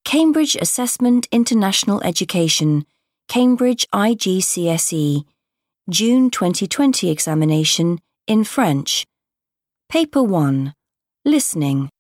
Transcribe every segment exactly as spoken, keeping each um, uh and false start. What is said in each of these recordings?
Cambridge Assessment International Education, Cambridge I G C S E, June twenty twenty examination in French. Paper one. Listening.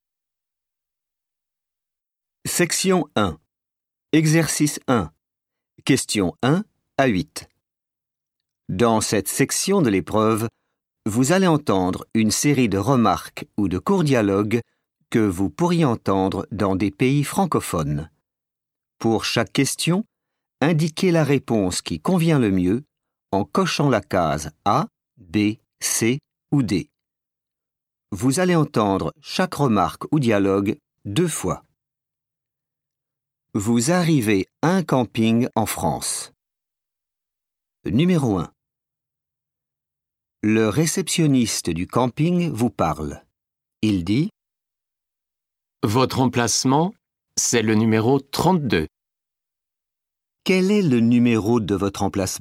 Section un. Exercice un. Questions un à huit. Dans cette section de l'épreuve, vous allez entendre une série de remarques ou de courts dialogues que vous pourriez entendre dans des pays francophones. Pour chaque question, indiquez la réponse qui convient le mieux en cochant la case A, B, C ou D. Vous allez entendre chaque remarque ou dialogue deux fois. Vous arrivez à un camping en France. Numéro un. Le réceptionniste du camping vous parle. Il dit « Votre emplacement, c'est le numéro trente-deux. » Quel est le numéro de votre emplacement ?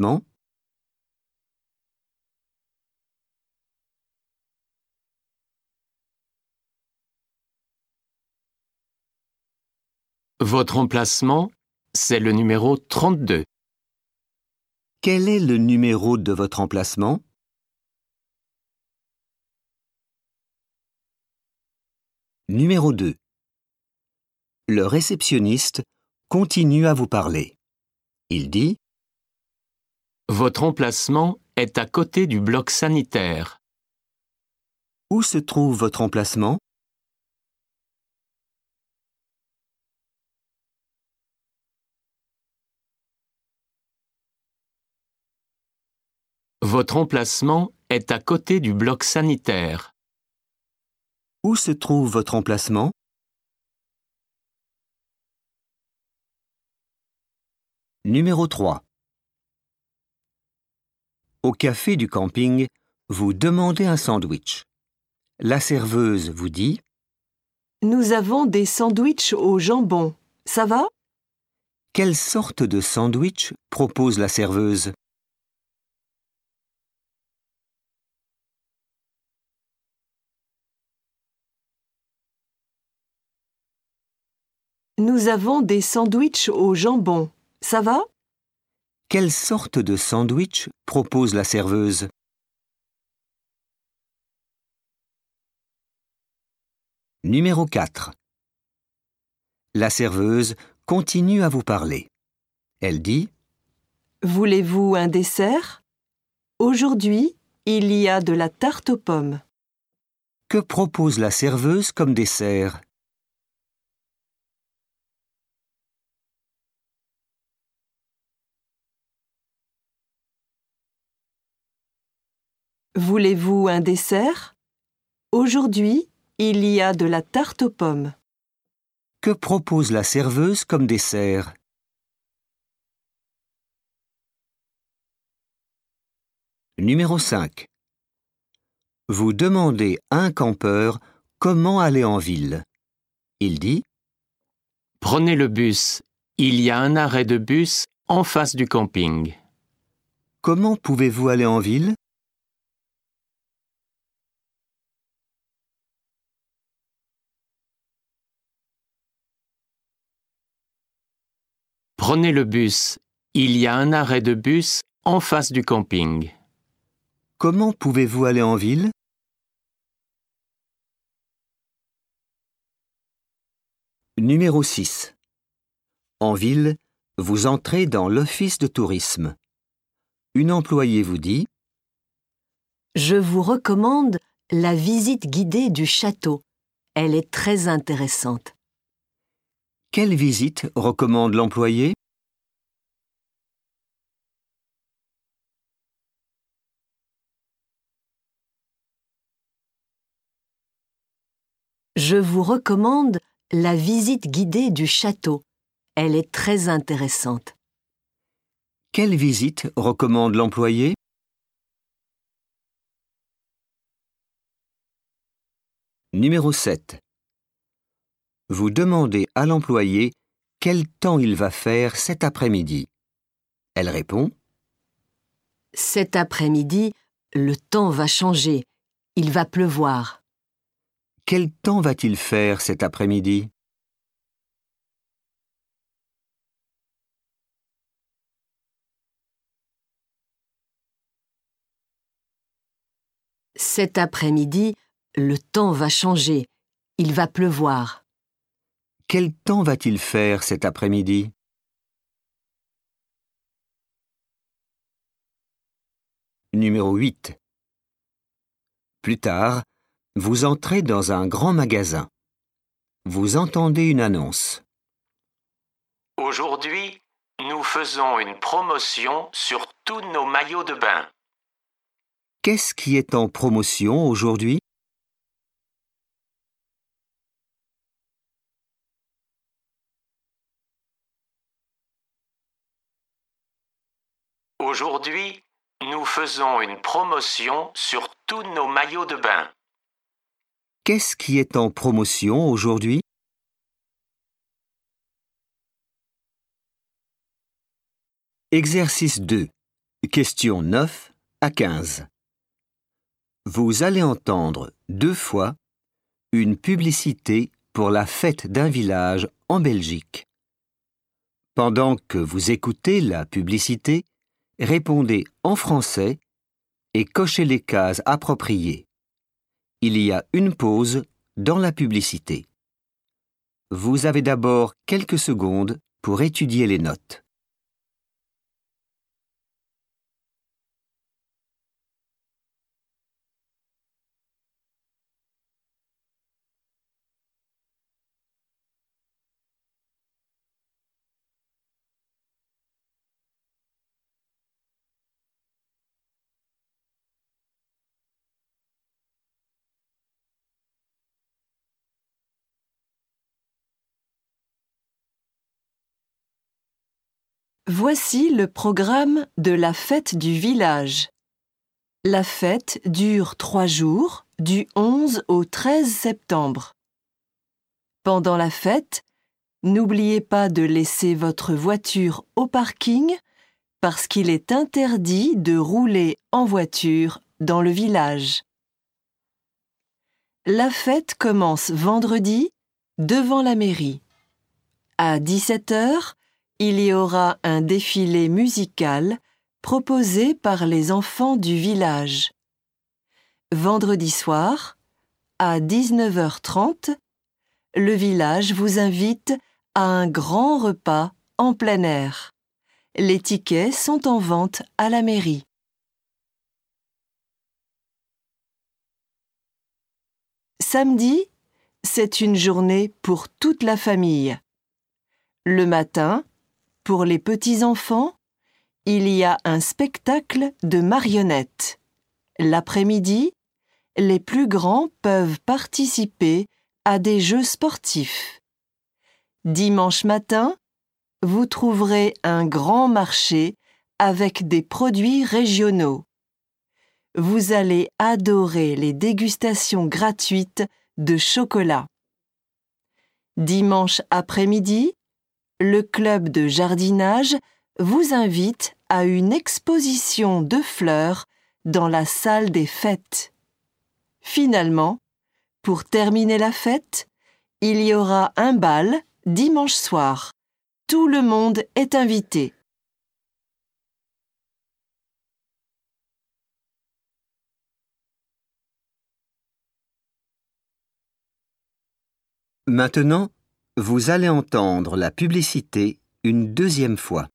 Votre emplacement, c'est le numéro trente-deux. Quel est le numéro de votre emplacement ? Numéro deux. Le réceptionniste continue à vous parler. Il dit « Votre emplacement est à côté du bloc sanitaire. » Où se trouve votre emplacement ? Votre emplacement est à côté du bloc sanitaire. Où se trouve votre emplacement ? Numéro trois. Au café du camping, vous demandez un sandwich. La serveuse vous dit « Nous avons des sandwichs au jambon. Ça va ? » Quelle sorte de sandwich propose la serveuse ? Nous avons des sandwichs au jambon. Ça va ? Quelle sorte de sandwich propose la serveuse ? Numéro quatre. La serveuse continue à vous parler. Elle dit « Voulez-vous un dessert ? Aujourd'hui, il y a de la tarte aux pommes. » Que propose la serveuse comme dessert ? Voulez-vous un dessert ? Aujourd'hui, il y a de la tarte aux pommes. Que propose la serveuse comme dessert ? Numéro cinq. Vous demandez à un campeur comment aller en ville. Il dit « Prenez le bus. Il y a un arrêt de bus en face du camping. » Comment pouvez-vous aller en ville ? Prenez le bus. Il y a un arrêt de bus en face du camping. Comment pouvez-vous aller en ville ? Numéro six. En ville, vous entrez dans l'office de tourisme. Une employée vous dit « Je vous recommande la visite guidée du château. Elle est très intéressante. » Quelle visite recommande l'employé ? Je vous recommande la visite guidée du château. Elle est très intéressante. Quelle visite recommande l'employé ? Numéro sept. Vous demandez à l'employé quel temps il va faire cet après-midi. Elle répond « Cet après-midi, le temps va changer. Il va pleuvoir. » Quel temps va-t-il faire cet après-midi ? Cet après-midi, le temps va changer. Il va pleuvoir. Quel temps va-t-il faire cet après-midi? Numéro huit. Plus tard, vous entrez dans un grand magasin. Vous entendez une annonce. Aujourd'hui, nous faisons une promotion sur tous nos maillots de bain. Qu'est-ce qui est en promotion aujourd'hui? Aujourd'hui, nous faisons une promotion sur tous nos maillots de bain. Qu'est-ce qui est en promotion aujourd'hui? Exercice deux. Questions neuf à quinze. Vous allez entendre deux fois une publicité pour la fête d'un village en Belgique. Pendant que vous écoutez la publicité, répondez en français et cochez les cases appropriées. Il y a une pause dans la publicité. Vous avez d'abord quelques secondes pour étudier les notes. Voici le programme de la fête du village. La fête dure trois jours, du onze au treize septembre. Pendant la fête, n'oubliez pas de laisser votre voiture au parking parce qu'il est interdit de rouler en voiture dans le village. La fête commence vendredi devant la mairie. À dix-sept heures, il y aura un défilé musical proposé par les enfants du village. Vendredi soir, à dix-neuf heures trente, le village vous invite à un grand repas en plein air. Les tickets sont en vente à la mairie. Samedi, c'est une journée pour toute la famille. Le matin, pour les petits-enfants, il y a un spectacle de marionnettes. L'après-midi, les plus grands peuvent participer à des jeux sportifs. Dimanche matin, vous trouverez un grand marché avec des produits régionaux. Vous allez adorer les dégustations gratuites de chocolat. Dimanche après-midi, le club de jardinage vous invite à une exposition de fleurs dans la salle des fêtes. Finalement, pour terminer la fête, il y aura un bal dimanche soir. Tout le monde est invité. Maintenant, vous allez entendre la publicité une deuxième fois.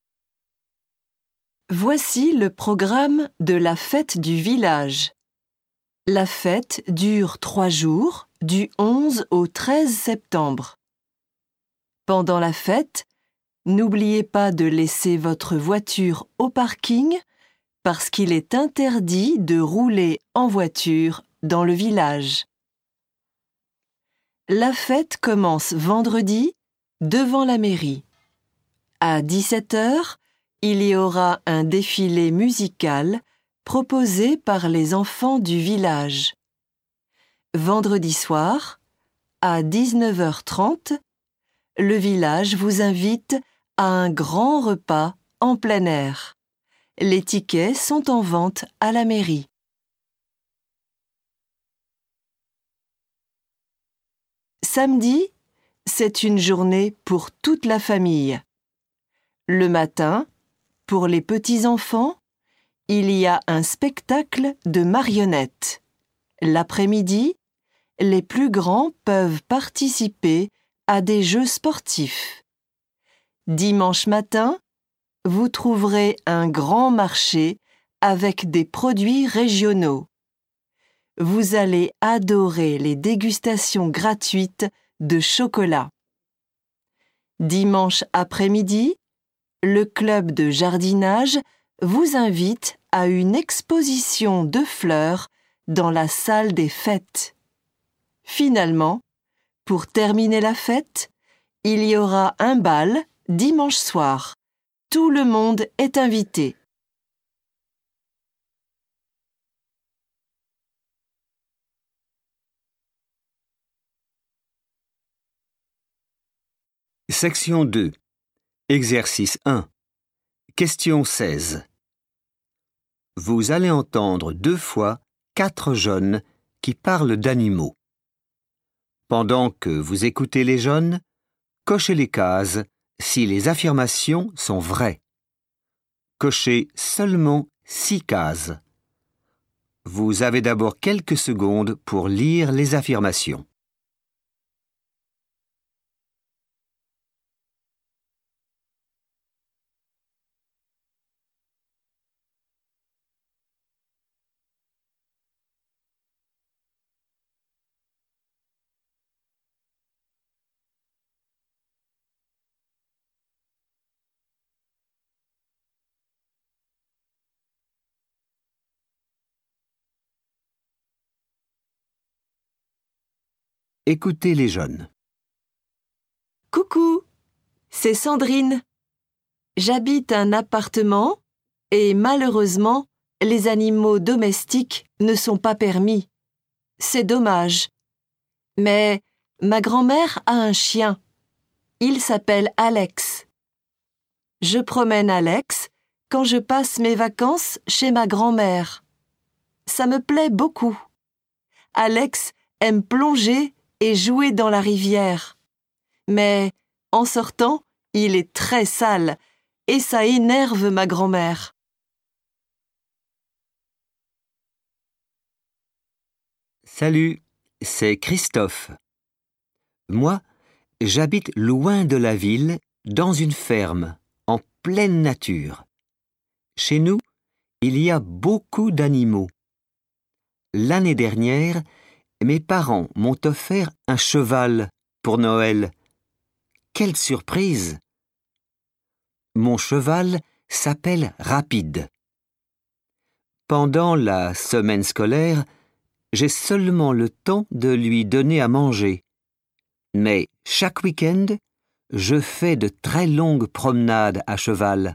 Voici le programme de la fête du village. La fête dure trois jours, du onze au treize septembre. Pendant la fête, n'oubliez pas de laisser votre voiture au parking parce qu'il est interdit de rouler en voiture dans le village. La fête commence vendredi devant la mairie. À dix-sept heures, il y aura un défilé musical proposé par les enfants du village. Vendredi soir, à dix-neuf heures trente, le village vous invite à un grand repas en plein air. Les tickets sont en vente à la mairie. Samedi, c'est une journée pour toute la famille. Le matin, pour les petits-enfants, il y a un spectacle de marionnettes. L'après-midi, les plus grands peuvent participer à des jeux sportifs. Dimanche matin, vous trouverez un grand marché avec des produits régionaux. Vous allez adorer les dégustations gratuites de chocolat. Dimanche après-midi, le club de jardinage vous invite à une exposition de fleurs dans la salle des fêtes. Finalement, pour terminer la fête, il y aura un bal dimanche soir. Tout le monde est invité. Section deux. Exercice un. Question seize. Vous allez entendre deux fois quatre jeunes qui parlent d'animaux. Pendant que vous écoutez les jeunes, cochez les cases si les affirmations sont vraies. Cochez seulement six cases. Vous avez d'abord quelques secondes pour lire les affirmations. Écoutez les jeunes. Coucou, c'est Sandrine. J'habite un appartement et malheureusement, les animaux domestiques ne sont pas permis. C'est dommage. Mais ma grand-mère a un chien. Il s'appelle Alex. Je promène Alex quand je passe mes vacances chez ma grand-mère. Ça me plaît beaucoup. Alex aime plonger et jouer dans la rivière. Mais en sortant, il est très sale et ça énerve ma grand-mère. Salut, c'est Christophe. Moi, j'habite loin de la ville, dans une ferme, en pleine nature. Chez nous, il y a beaucoup d'animaux. L'année dernière, mes parents m'ont offert un cheval pour Noël. Quelle surprise! Mon cheval s'appelle Rapide. Pendant la semaine scolaire, j'ai seulement le temps de lui donner à manger. Mais chaque week-end, je fais de très longues promenades à cheval.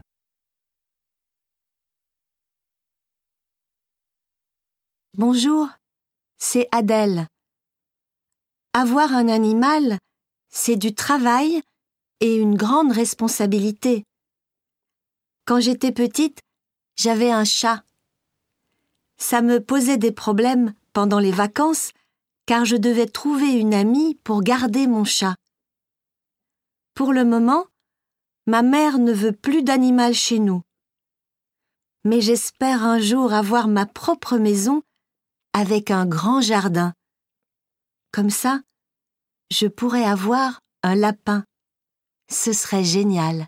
Bonjour, c'est Adèle. Avoir un animal, c'est du travail et une grande responsabilité. Quand j'étais petite, j'avais un chat. Ça me posait des problèmes pendant les vacances car je devais trouver une amie pour garder mon chat. Pour le moment, ma mère ne veut plus d'animal chez nous. Mais j'espère un jour avoir ma propre maison avec un grand jardin. Comme ça, je pourrais avoir un lapin. Ce serait génial.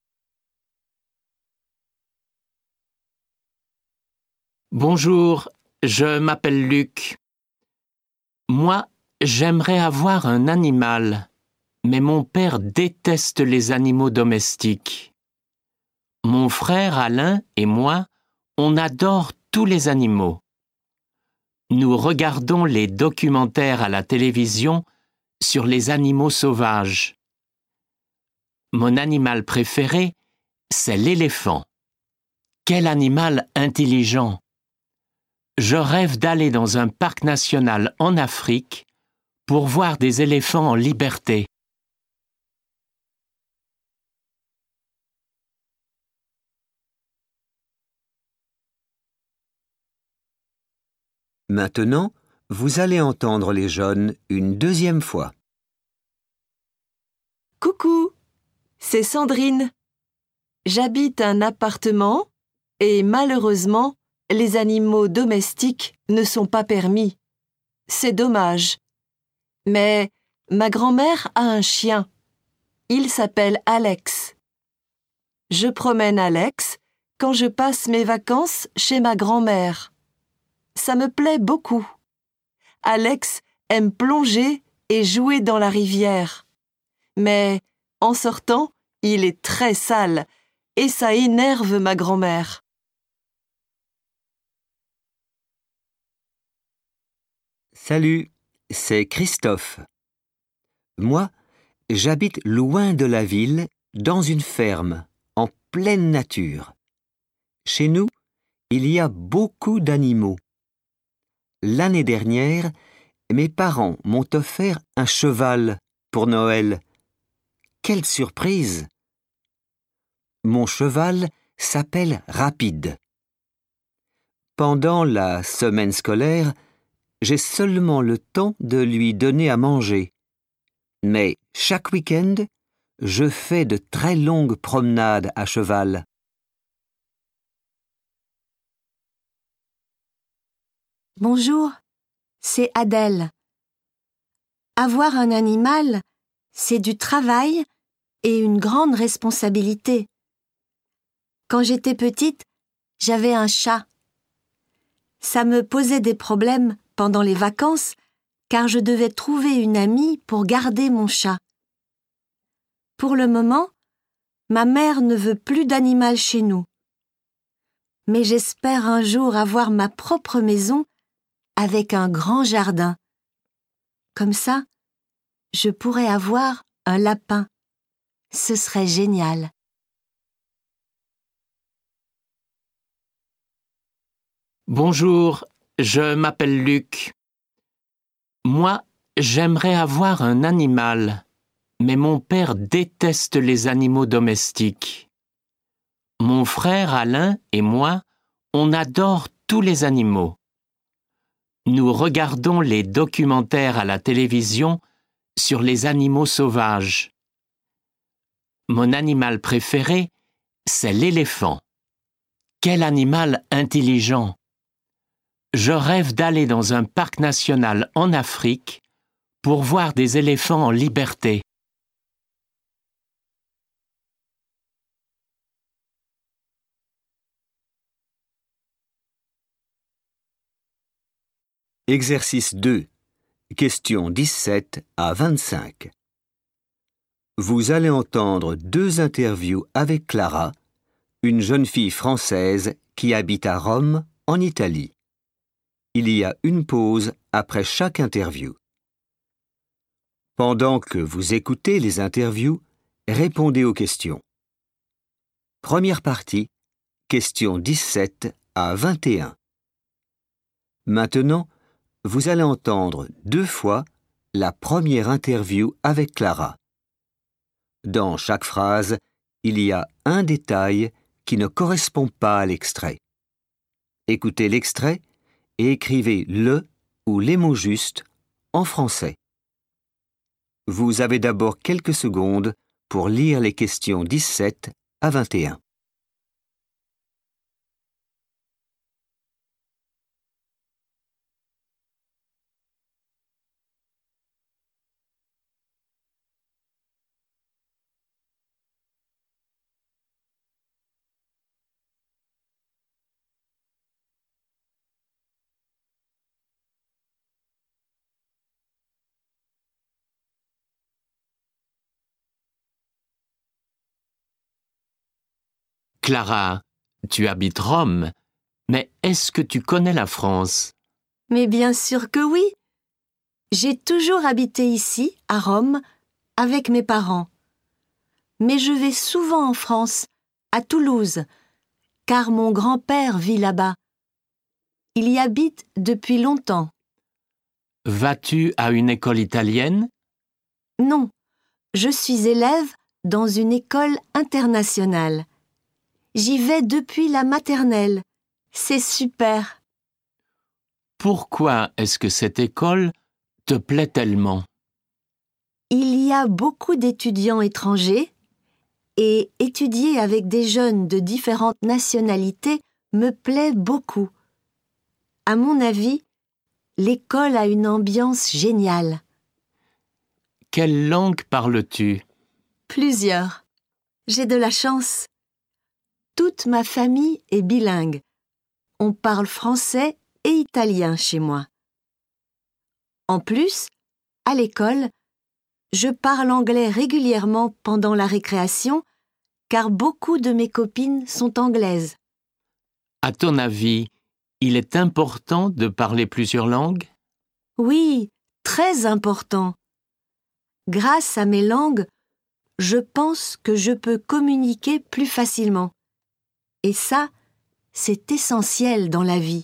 Bonjour, je m'appelle Luc. Moi, j'aimerais avoir un animal, mais mon père déteste les animaux domestiques. Mon frère Alain et moi, on adore tous les animaux. Nous regardons les documentaires à la télévision sur les animaux sauvages. Mon animal préféré, c'est l'éléphant. Quel animal intelligent! Je rêve d'aller dans un parc national en Afrique pour voir des éléphants en liberté. Maintenant, vous allez entendre les jeunes une deuxième fois. Coucou, c'est Sandrine. J'habite un appartement Et malheureusement, les animaux domestiques ne sont pas permis. C'est dommage. Mais ma grand-mère a un chien. Il s'appelle Alex. Je promène Alex quand je passe mes vacances chez ma grand-mère. Ça me plaît beaucoup. Alex aime plonger et jouer dans la rivière. Mais en sortant, il est très sale et ça énerve ma grand-mère. Salut, c'est Christophe. Moi, j'habite loin de la ville, dans une ferme, en pleine nature. Chez nous, il y a beaucoup d'animaux. L'année dernière, mes parents m'ont offert un cheval pour Noël. Quelle surprise! Mon cheval s'appelle Rapide. Pendant la semaine scolaire, j'ai seulement le temps de lui donner à manger. Mais chaque week-end, je fais de très longues promenades à cheval. Bonjour, c'est Adèle. Avoir un animal, c'est du travail et une grande responsabilité. Quand j'étais petite, j'avais un chat. Ça me posait des problèmes pendant les vacances car je devais trouver une amie pour garder mon chat. Pour le moment, ma mère ne veut plus d'animal chez nous. Mais j'espère un jour avoir ma propre maison avec un grand jardin. Comme ça, je pourrais avoir un lapin. Ce serait génial. Bonjour, je m'appelle Luc. Moi, j'aimerais avoir un animal, mais mon père déteste les animaux domestiques. Mon frère Alain et moi, on adore tous les animaux. Nous regardons les documentaires à la télévision sur les animaux sauvages. Mon animal préféré, c'est l'éléphant. Quel animal intelligent! Je rêve d'aller dans un parc national en Afrique pour voir des éléphants en liberté. Exercice deux. Questions dix-sept à vingt-cinq. Vous allez entendre deux interviews avec Clara, une jeune fille française qui habite à Rome, en Italie. Il y a une pause après chaque interview. Pendant que vous écoutez les interviews, répondez aux questions. Première partie, questions dix-sept à vingt et un. Maintenant, vous allez entendre deux fois la première interview avec Clara. Dans chaque phrase, il y a un détail qui ne correspond pas à l'extrait. Écoutez l'extrait et écrivez le ou les mots justes en français. Vous avez d'abord quelques secondes pour lire les questions dix-sept à vingt et un. Clara, tu habites Rome, mais est-ce que tu connais la France? Mais bien sûr que oui. J'ai toujours habité ici, à Rome, avec mes parents. Mais je vais souvent en France, à Toulouse, car mon grand-père vit là-bas. Il y habite depuis longtemps. Vas-tu à une école italienne? Non, je suis élève dans une école internationale. J'y vais depuis la maternelle. C'est super. Pourquoi est-ce que cette école te plaît tellement? Il y a beaucoup d'étudiants étrangers et étudier avec des jeunes de différentes nationalités me plaît beaucoup. À mon avis, l'école a une ambiance géniale. Quelle langue parles-tu? Plusieurs. J'ai de la chance. Toute ma famille est bilingue. On parle français et italien chez moi. En plus, à l'école, je parle anglais régulièrement pendant la récréation car beaucoup de mes copines sont anglaises. À ton avis, il est important de parler plusieurs langues? Oui, très important. Grâce à mes langues, je pense que je peux communiquer plus facilement. Et ça, c'est essentiel dans la vie.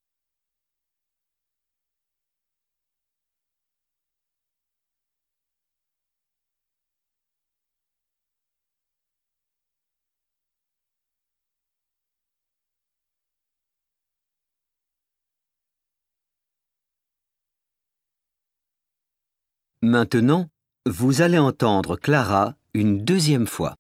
Maintenant, vous allez entendre Clara une deuxième fois.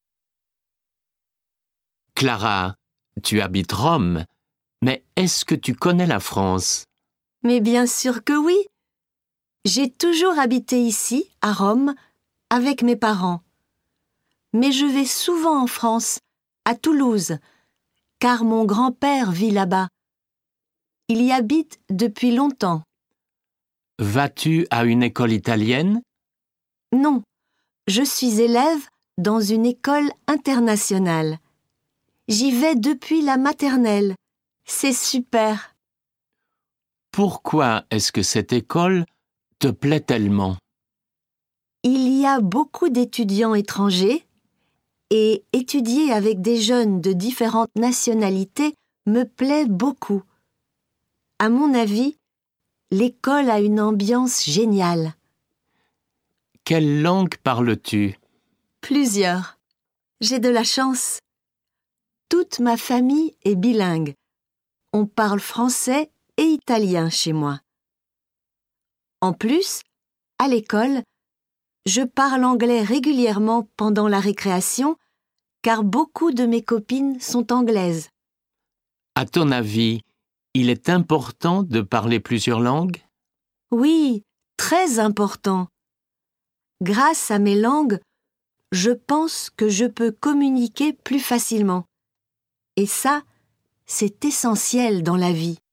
Clara, tu habites Rome, mais est-ce que tu connais la France? Mais bien sûr que oui. J'ai toujours habité ici, à Rome, avec mes parents. Mais je vais souvent en France, à Toulouse, car mon grand-père vit là-bas. Il y habite depuis longtemps. Vas-tu à une école italienne? Non, je suis élève dans une école internationale. J'y vais depuis la maternelle. C'est super. Pourquoi est-ce que cette école te plaît tellement? Il y a beaucoup d'étudiants étrangers et étudier avec des jeunes de différentes nationalités me plaît beaucoup. À mon avis, l'école a une ambiance géniale. Quelle langue parles-tu? Plusieurs. J'ai de la chance. Toute ma famille est bilingue. On parle français et italien chez moi. En plus, à l'école, je parle anglais régulièrement pendant la récréation car beaucoup de mes copines sont anglaises. À ton avis, il est important de parler plusieurs langues? Oui, très important. Grâce à mes langues, je pense que je peux communiquer plus facilement. Et ça, c'est essentiel dans la vie.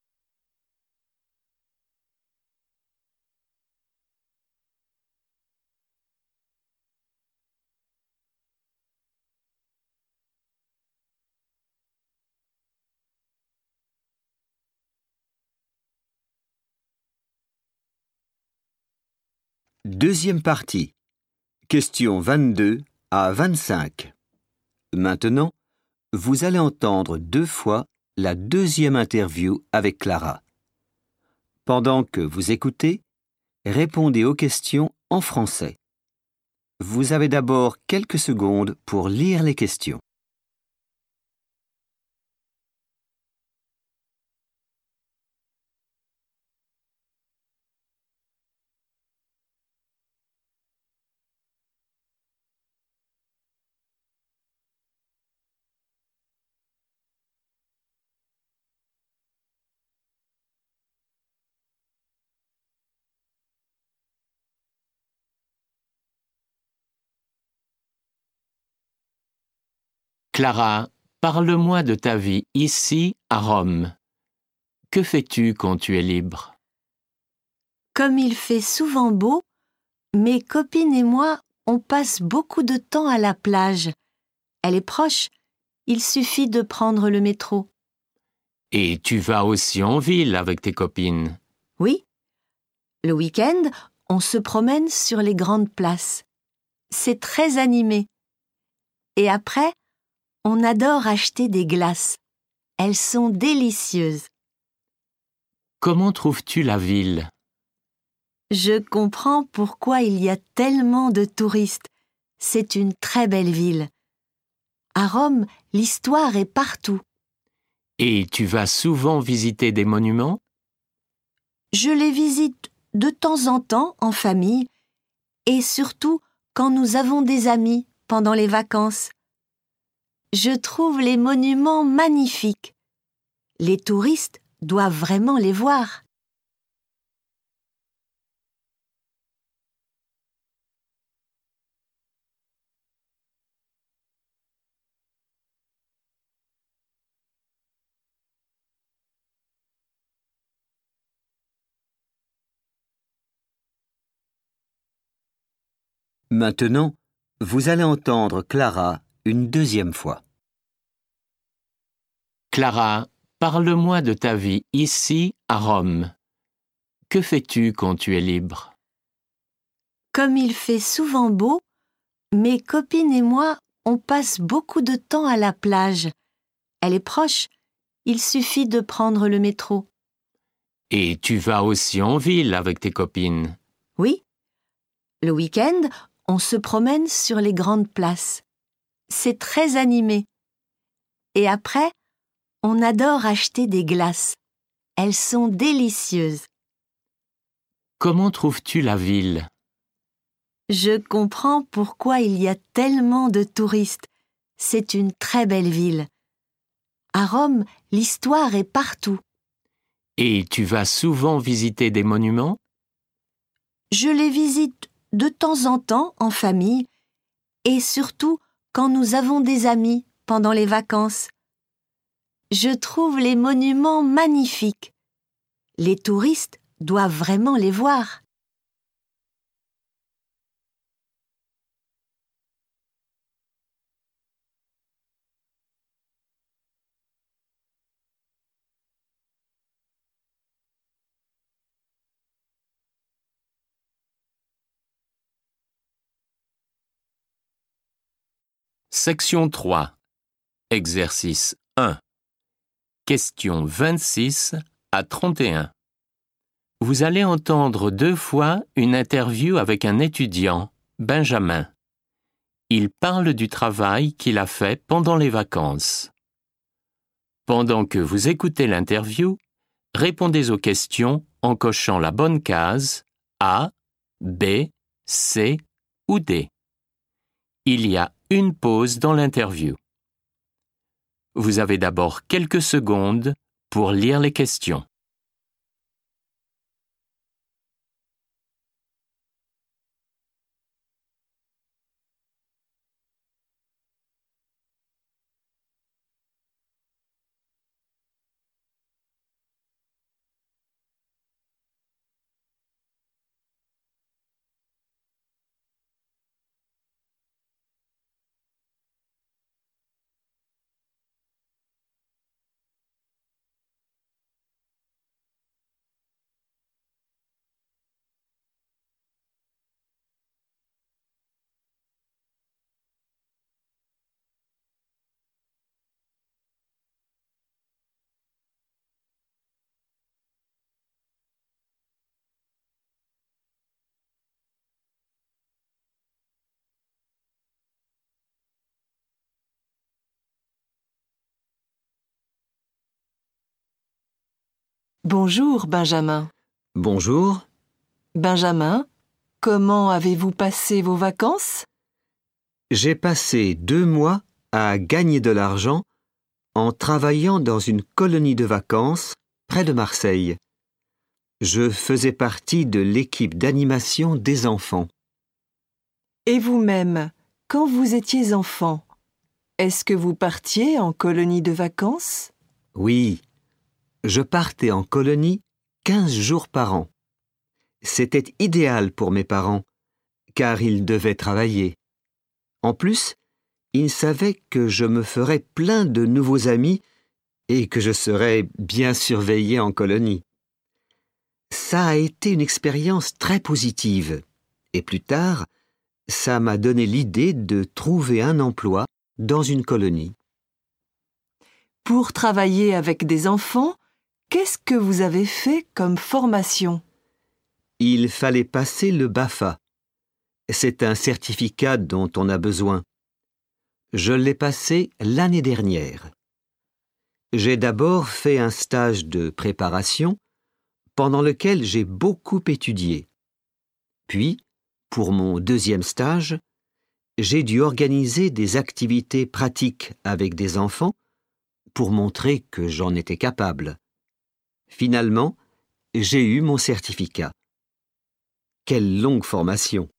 Deuxième partie. Questions vingt-deux à vingt-cinq. Maintenant, vous allez entendre deux fois la deuxième interview avec Clara. Pendant que vous écoutez, répondez aux questions en français. Vous avez d'abord quelques secondes pour lire les questions. Clara, parle-moi de ta vie ici, à Rome. Que fais-tu quand tu es libre? Comme il fait souvent beau, mes copines et moi, on passe beaucoup de temps à la plage. Elle est proche, il suffit de prendre le métro. Et tu vas aussi en ville avec tes copines? Oui. Le week-end, on se promène sur les grandes places. C'est très animé. Et après, on adore acheter des glaces. Elles sont délicieuses. Comment trouves-tu la ville? Je comprends pourquoi il y a tellement de touristes. C'est une très belle ville. À Rome, l'histoire est partout. Et tu vas souvent visiter des monuments? Je les visite de temps en temps en famille et surtout quand nous avons des amis pendant les vacances. Je trouve les monuments magnifiques. Les touristes doivent vraiment les voir. Maintenant, vous allez entendre Clara une deuxième fois. Clara, parle-moi de ta vie ici, à Rome. Que fais-tu quand tu es libre? Comme il fait souvent beau, mes copines et moi, on passe beaucoup de temps à la plage. Elle est proche, il suffit de prendre le métro. Et tu vas aussi en ville avec tes copines? Oui. Le week-end, on se promène sur les grandes places. C'est très animé. Et après, on adore acheter des glaces. Elles sont délicieuses. Comment trouves-tu la ville? Je comprends pourquoi il y a tellement de touristes. C'est une très belle ville. À Rome, l'histoire est partout. Et tu vas souvent visiter des monuments? Je les visite de temps en temps en famille et surtout quand nous avons des amis pendant les vacances. Je trouve les monuments magnifiques. Les touristes doivent vraiment les voir. Section trois. Exercice un. Questions vingt-six à trente et un. Vous allez entendre deux fois une interview avec un étudiant, Benjamin. Il parle du travail qu'il a fait pendant les vacances. Pendant que vous écoutez l'interview, répondez aux questions en cochant la bonne case A, B, C ou D. Il y a une pause dans l'interview. Vous avez d'abord quelques secondes pour lire les questions. Bonjour, Benjamin. Bonjour. Benjamin, comment avez-vous passé vos vacances? J'ai passé deux mois à gagner de l'argent en travaillant dans une colonie de vacances près de Marseille. Je faisais partie de l'équipe d'animation des enfants. Et vous-même, quand vous étiez enfant, est-ce que vous partiez en colonie de vacances? Oui, je partais en colonie quinze jours par an. C'était idéal pour mes parents, car ils devaient travailler. En plus, ils savaient que je me ferais plein de nouveaux amis et que je serais bien surveillé en colonie. Ça a été une expérience très positive, et plus tard, ça m'a donné l'idée de trouver un emploi dans une colonie. Pour travailler avec des enfants, qu'est-ce que vous avez fait comme formation? Il fallait passer le BAFA. C'est un certificat dont on a besoin. Je l'ai passé l'année dernière. J'ai d'abord fait un stage de préparation pendant lequel j'ai beaucoup étudié. Puis, pour mon deuxième stage, j'ai dû organiser des activités pratiques avec des enfants pour montrer que j'en étais capable. Finalement, j'ai eu mon certificat. Quelle longue formation!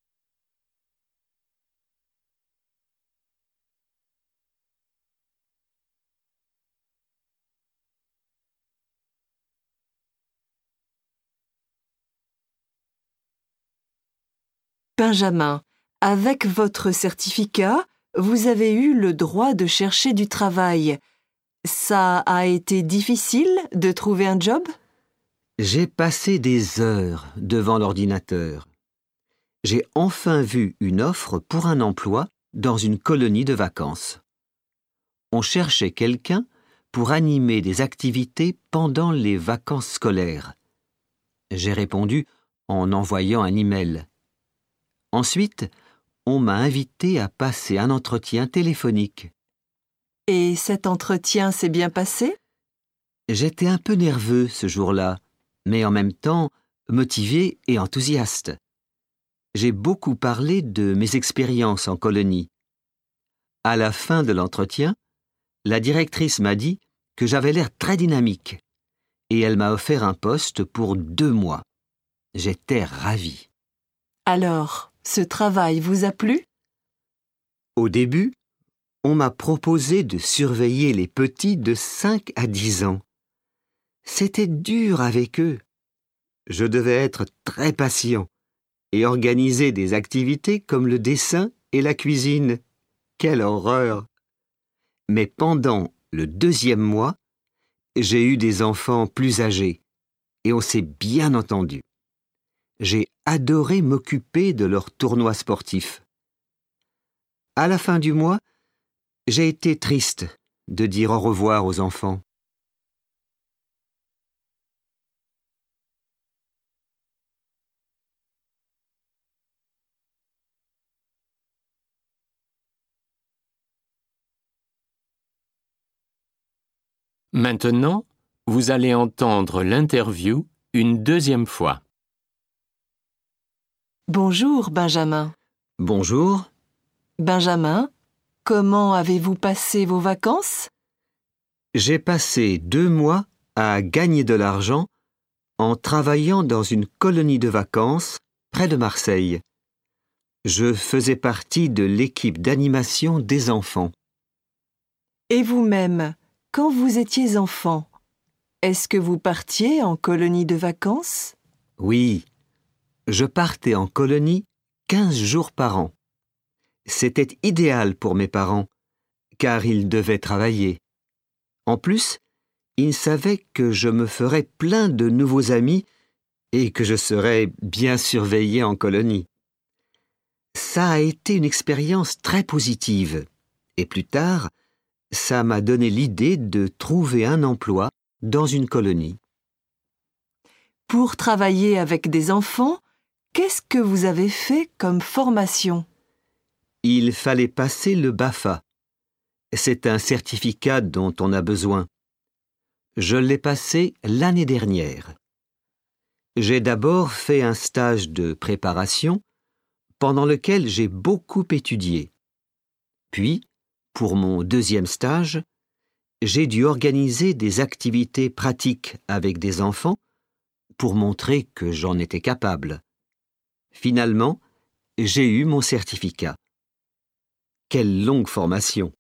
Benjamin, avec votre certificat, vous avez eu le droit de chercher du travail. Ça a été difficile de trouver un job? J'ai passé des heures devant l'ordinateur. J'ai enfin vu une offre pour un emploi dans une colonie de vacances. On cherchait quelqu'un pour animer des activités pendant les vacances scolaires. J'ai répondu en envoyant un email. Ensuite, on m'a invité à passer un entretien téléphonique. Et cet entretien s'est bien passé? J'étais un peu nerveux ce jour-là, mais en même temps motivé et enthousiaste. J'ai beaucoup parlé de mes expériences en colonie. À la fin de l'entretien, la directrice m'a dit que j'avais l'air très dynamique et elle m'a offert un poste pour deux mois. J'étais ravi. Alors, ce travail vous a plu? Au début, on m'a proposé de surveiller les petits de cinq à dix ans. C'était dur avec eux. Je devais être très patient et organiser des activités comme le dessin et la cuisine. Quelle horreur! Mais pendant le deuxième mois, j'ai eu des enfants plus âgés et on s'est bien entendu. J'ai adoré m'occuper de leurs tournois sportifs. À la fin du mois, j'ai été triste de dire au revoir aux enfants. Maintenant, vous allez entendre l'interview une deuxième fois. Bonjour, Benjamin. Bonjour. Benjamin, comment avez-vous passé vos vacances? J'ai passé deux mois à gagner de l'argent en travaillant dans une colonie de vacances près de Marseille. Je faisais partie de l'équipe d'animation des enfants. Et vous-même, quand vous étiez enfant, est-ce que vous partiez en colonie de vacances? Oui, je partais en colonie quinze jours par an. C'était idéal pour mes parents, car ils devaient travailler. En plus, ils savaient que je me ferais plein de nouveaux amis et que je serais bien surveillé en colonie. Ça a été une expérience très positive, et plus tard, ça m'a donné l'idée de trouver un emploi dans une colonie. Pour travailler avec des enfants, qu'est-ce que vous avez fait comme formation? Il fallait passer le BAFA. C'est un certificat dont on a besoin. Je l'ai passé l'année dernière. J'ai d'abord fait un stage de préparation pendant lequel j'ai beaucoup étudié. Puis, pour mon deuxième stage, j'ai dû organiser des activités pratiques avec des enfants pour montrer que j'en étais capable. Finalement, j'ai eu mon certificat. Quelle longue formation!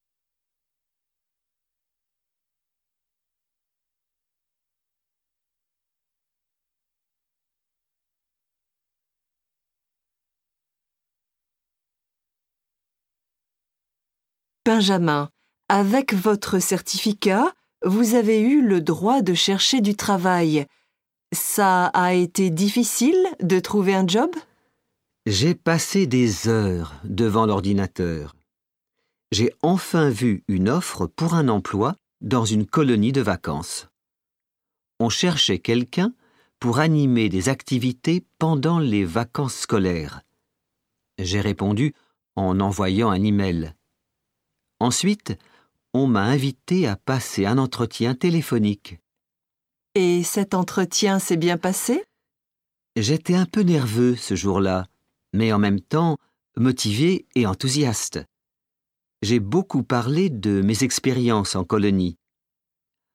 Benjamin, avec votre certificat, vous avez eu le droit de chercher du travail. Ça a été difficile de trouver un job? J'ai passé des heures devant l'ordinateur. J'ai enfin vu une offre pour un emploi dans une colonie de vacances. On cherchait quelqu'un pour animer des activités pendant les vacances scolaires. J'ai répondu en envoyant un email. Ensuite, on m'a invité à passer un entretien téléphonique. Et cet entretien s'est bien passé? J'étais un peu nerveux ce jour-là, mais en même temps motivé et enthousiaste. J'ai beaucoup parlé de mes expériences en colonie.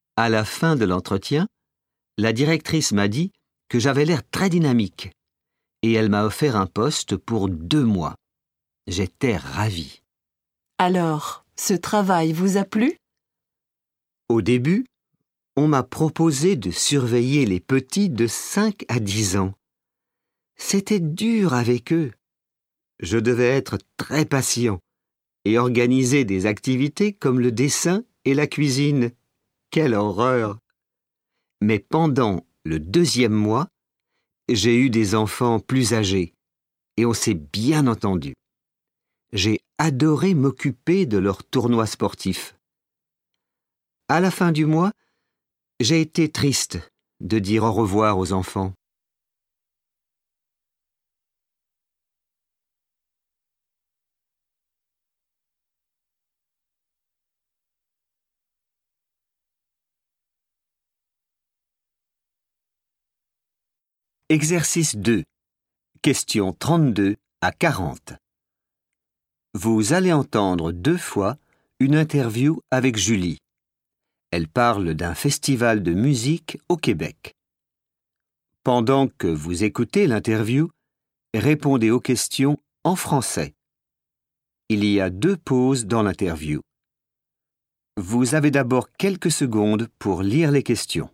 À la fin de l'entretien, la directrice m'a dit que j'avais l'air très dynamique et elle m'a offert un poste pour deux mois. J'étais ravi. Alors, ce travail vous a plu? Au début, on m'a proposé de surveiller les petits de cinq à dix ans. C'était dur avec eux. Je devais être très patient et organiser des activités comme le dessin et la cuisine. Quelle horreur! Mais pendant le deuxième mois, j'ai eu des enfants plus âgés et on s'est bien entendu. J'ai adoré m'occuper de leurs tournois sportifs. À la fin du mois, j'ai été triste de dire au revoir aux enfants. Exercice deux. Questions trente-deux à quarante. Vous allez entendre deux fois une interview avec Julie. Elle parle d'un festival de musique au Québec. Pendant que vous écoutez l'interview, répondez aux questions en français. Il y a deux pauses dans l'interview. Vous avez d'abord quelques secondes pour lire les questions.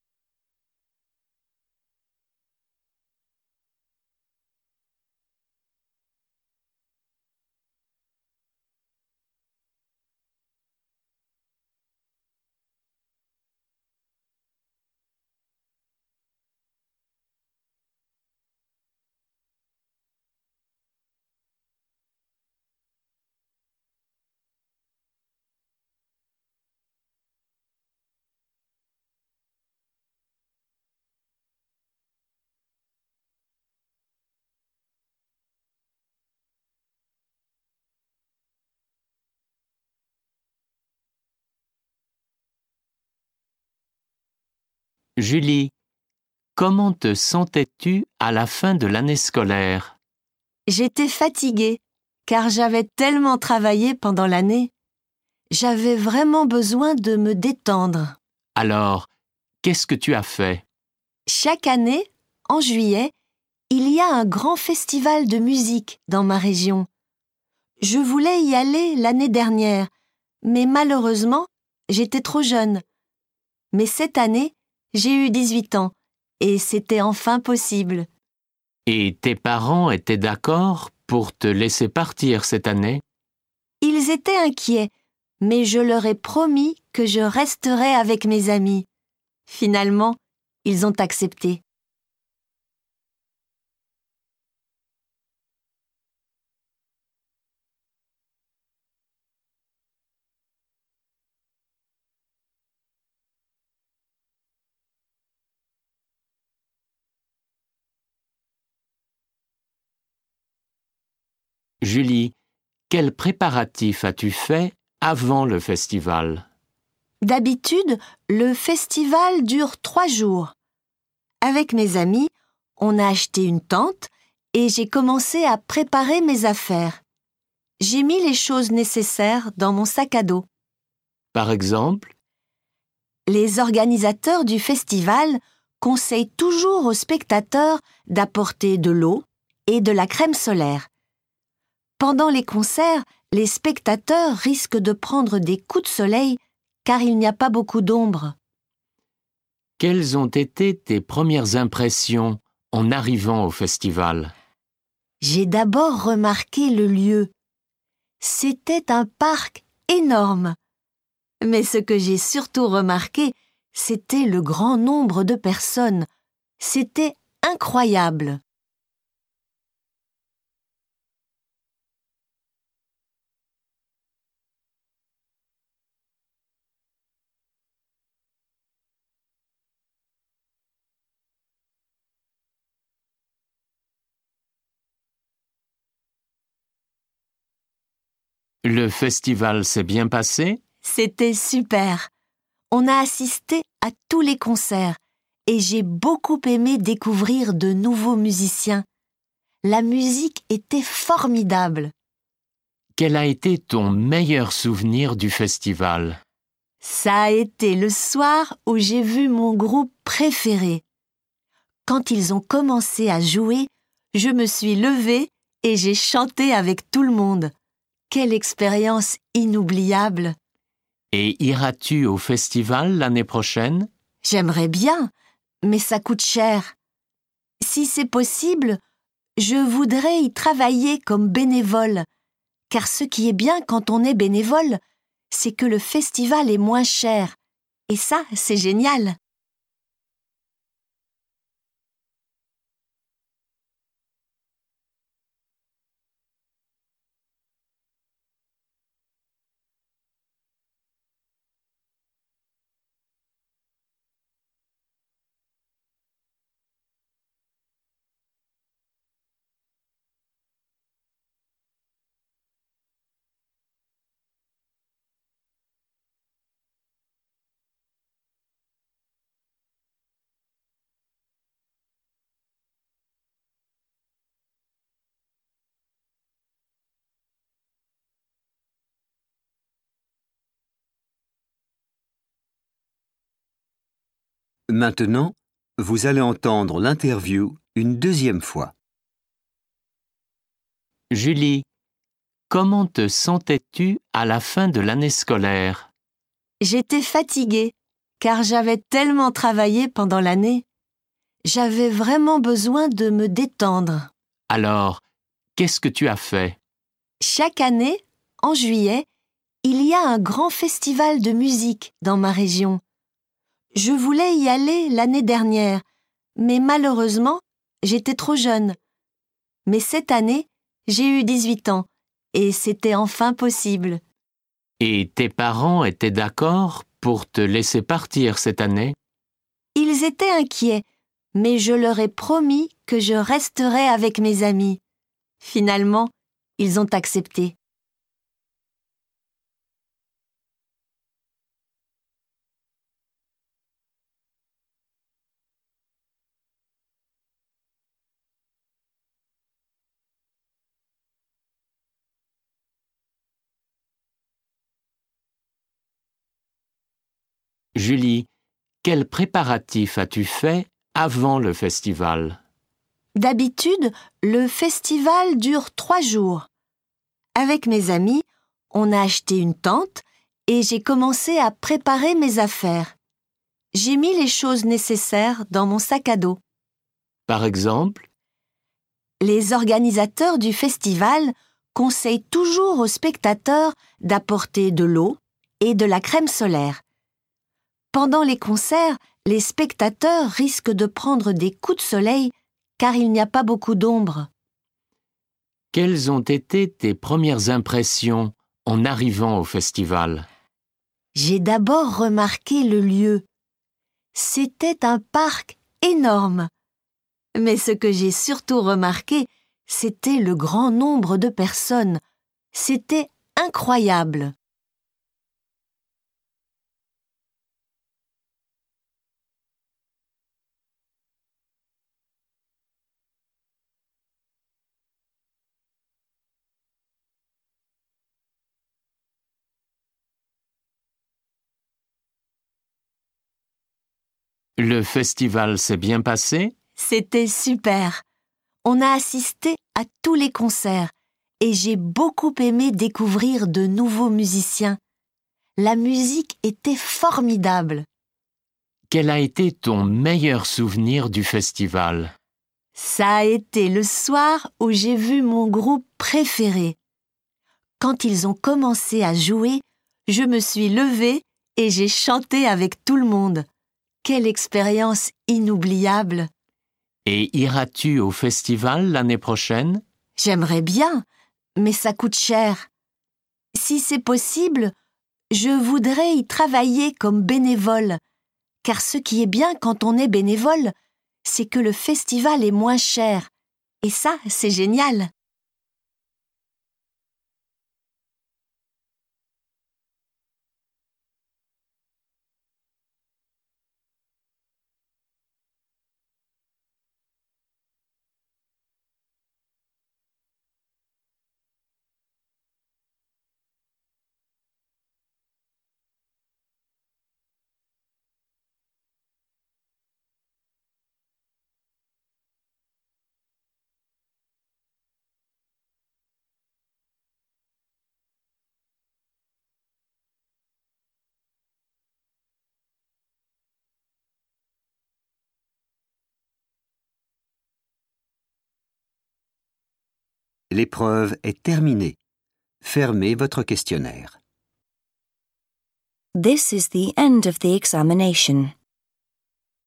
Julie, comment te sentais-tu à la fin de l'année scolaire? J'étais fatiguée, car j'avais tellement travaillé pendant l'année. J'avais vraiment besoin de me détendre. Alors, qu'est-ce que tu as fait? Chaque année, en juillet, il y a un grand festival de musique dans ma région. Je voulais y aller l'année dernière, mais malheureusement, j'étais trop jeune. Mais cette année, j'ai eu dix-huit ans, et c'était enfin possible. Et tes parents étaient d'accord pour te laisser partir cette année? Ils étaient inquiets, mais je leur ai promis que je resterais avec mes amis. Finalement, ils ont accepté. Julie, quels préparatifs as-tu fait avant le festival? D'habitude, le festival dure trois jours. Avec mes amis, on a acheté une tente et j'ai commencé à préparer mes affaires. J'ai mis les choses nécessaires dans mon sac à dos. Par exemple? Les organisateurs du festival conseillent toujours aux spectateurs d'apporter de l'eau et de la crème solaire. Pendant les concerts, les spectateurs risquent de prendre des coups de soleil car il n'y a pas beaucoup d'ombre. Quelles ont été tes premières impressions en arrivant au festival? J'ai d'abord remarqué le lieu. C'était un parc énorme. Mais ce que j'ai surtout remarqué, c'était le grand nombre de personnes. C'était incroyable. Le festival s'est bien passé? C'était super. On a assisté à tous les concerts et j'ai beaucoup aimé découvrir de nouveaux musiciens. La musique était formidable. Quel a été ton meilleur souvenir du festival? Ça a été le soir où j'ai vu mon groupe préféré. Quand ils ont commencé à jouer, je me suis levée et j'ai chanté avec tout le monde. Quelle expérience inoubliable! Et iras-tu au festival l'année prochaine? J'aimerais bien, mais ça coûte cher. Si c'est possible, je voudrais y travailler comme bénévole, car ce qui est bien quand on est bénévole, c'est que le festival est moins cher. Et ça, c'est génial. Maintenant, vous allez entendre l'interview une deuxième fois. Julie, comment te sentais-tu à la fin de l'année scolaire? J'étais fatiguée, car j'avais tellement travaillé pendant l'année. J'avais vraiment besoin de me détendre. Alors, qu'est-ce que tu as fait? Chaque année, en juillet, il y a un grand festival de musique dans ma région. Je voulais y aller l'année dernière, mais malheureusement, j'étais trop jeune. Mais cette année, j'ai eu dix-huit ans, et c'était enfin possible. Et tes parents étaient d'accord pour te laisser partir cette année? Ils étaient inquiets, mais je leur ai promis que je resterais avec mes amis. Finalement, ils ont accepté. Julie, quels préparatifs as-tu fait avant le festival? D'habitude, le festival dure trois jours. Avec mes amis, on a acheté une tente et j'ai commencé à préparer mes affaires. J'ai mis les choses nécessaires dans mon sac à dos. Par exemple? Les organisateurs du festival conseillent toujours aux spectateurs d'apporter de l'eau et de la crème solaire. Pendant les concerts, les spectateurs risquent de prendre des coups de soleil car il n'y a pas beaucoup d'ombre. Quelles ont été tes premières impressions en arrivant au festival? J'ai d'abord remarqué le lieu. C'était un parc énorme. Mais ce que j'ai surtout remarqué, c'était le grand nombre de personnes. C'était incroyable. Le festival s'est bien passé? C'était super. On a assisté à tous les concerts et j'ai beaucoup aimé découvrir de nouveaux musiciens. La musique était formidable. Quel a été ton meilleur souvenir du festival? Ça a été le soir où j'ai vu mon groupe préféré. Quand ils ont commencé à jouer, je me suis levée et j'ai chanté avec tout le monde. Quelle expérience inoubliable! Et iras-tu au festival l'année prochaine? J'aimerais bien, mais ça coûte cher. Si c'est possible, je voudrais y travailler comme bénévole, car ce qui est bien quand on est bénévole, c'est que le festival est moins cher. Et ça, c'est génial. L'épreuve est terminée. Fermez votre questionnaire. This is the end of the examination.